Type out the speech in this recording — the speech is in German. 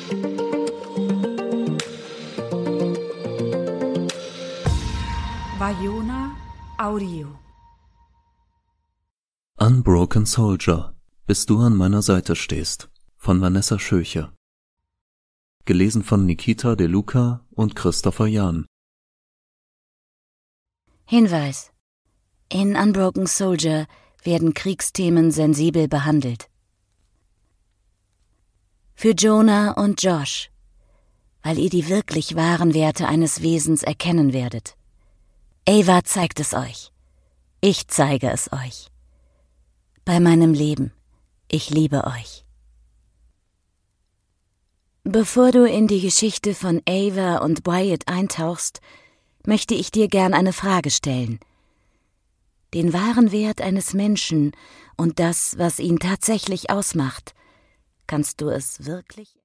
Vajona Audio. Unbroken Soldier, bis du an meiner Seite stehst, von Vanessa Schöche. Gelesen von Nikita De Luca und Christopher Jahn. Hinweis: In Unbroken Soldier werden Kriegsthemen sensibel behandelt. Für Jonah und Josh, weil ihr die wirklich wahren Werte eines Wesens erkennen werdet. Ava zeigt es euch. Ich zeige es euch. Bei meinem Leben. Ich liebe euch. Bevor du in die Geschichte von Ava und Wyatt eintauchst, möchte ich dir gern eine Frage stellen. Den wahren Wert eines Menschen und das, was ihn tatsächlich ausmacht, kannst du es wirklich?